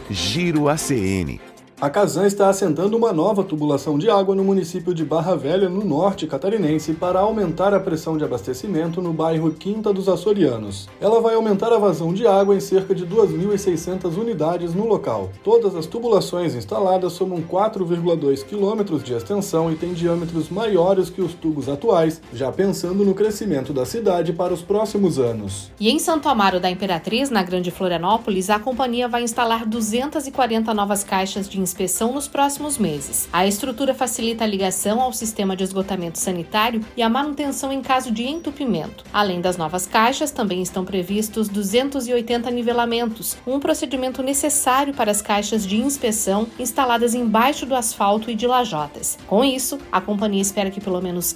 Giro ACN. A Casan está assentando uma nova tubulação de água no município de Barra Velha, no norte catarinense, para aumentar a pressão de abastecimento no bairro Quinta dos Açorianos. Ela vai aumentar a vazão de água em cerca de 2.600 unidades no local. Todas as tubulações instaladas somam 4,2 quilômetros de extensão e têm diâmetros maiores que os tubos atuais, já pensando no crescimento da cidade para os próximos anos. E em Santo Amaro da Imperatriz, na Grande Florianópolis, a companhia vai instalar 240 novas caixas de inspeção nos próximos meses. A estrutura facilita a ligação ao sistema de esgotamento sanitário e a manutenção em caso de entupimento. Além das novas caixas, também estão previstos 280 nivelamentos, um procedimento necessário para as caixas de inspeção instaladas embaixo do asfalto e de lajotas. Com isso, a companhia espera que pelo menos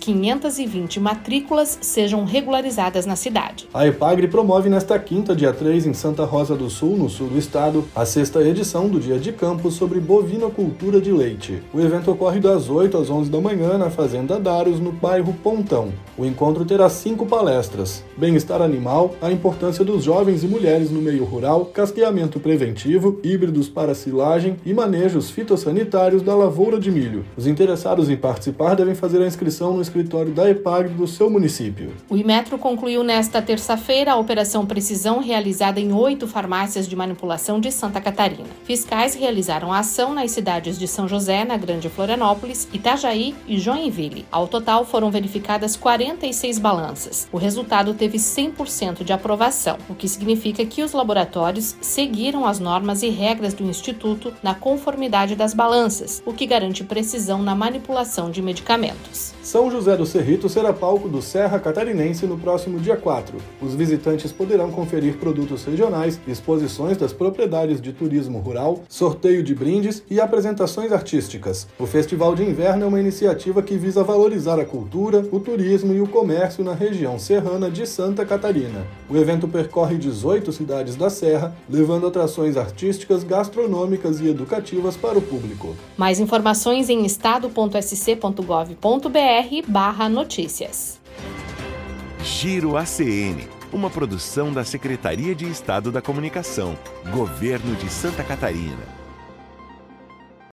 520 matrículas sejam regularizadas na cidade. A EPAGRE promove nesta quinta, dia 3, em Santa Rosa do Sul, no sul do estado, a 6ª edição do Dia de Campo sobre bovinocultura de leite. O evento ocorre das 8 às 11 da manhã na Fazenda Daros, no bairro Pontão. O encontro terá 5 palestras: bem-estar animal, a importância dos jovens e mulheres no meio rural, casqueamento preventivo, híbridos para silagem e manejos fitossanitários da lavoura de milho. Os interessados em participar devem fazer a inscrição no escritório da EPAGRE do seu município. O Imetro concluiu nesta terça-feira a operação Precisão realizada em 8 farmácias de manipulação de Santa Catarina. Fiscais realizaram a ação nas cidades de São José, na Grande Florianópolis, Itajaí e Joinville. Ao total, foram verificadas 46 balanças. O resultado teve 100% de aprovação, o que significa que os laboratórios seguiram as normas e regras do Instituto na conformidade das balanças, o que garante precisão na manipulação de medicamentos. São José do Cerrito será palco do Serra Catarinense no próximo dia 4. Os visitantes poderão conferir produtos regionais, exposições das propriedades de turismo rural, sorteio de brindes e apresentações artísticas. O Festival de Inverno é uma iniciativa que visa valorizar a cultura, o turismo e o comércio na região serrana de Santa Catarina. O evento percorre 18 cidades da Serra, levando atrações artísticas, gastronômicas e educativas para o público. Mais informações em estado.sc.gov.br/notícias. Giro ACN, uma produção da Secretaria de Estado da Comunicação, Governo de Santa Catarina.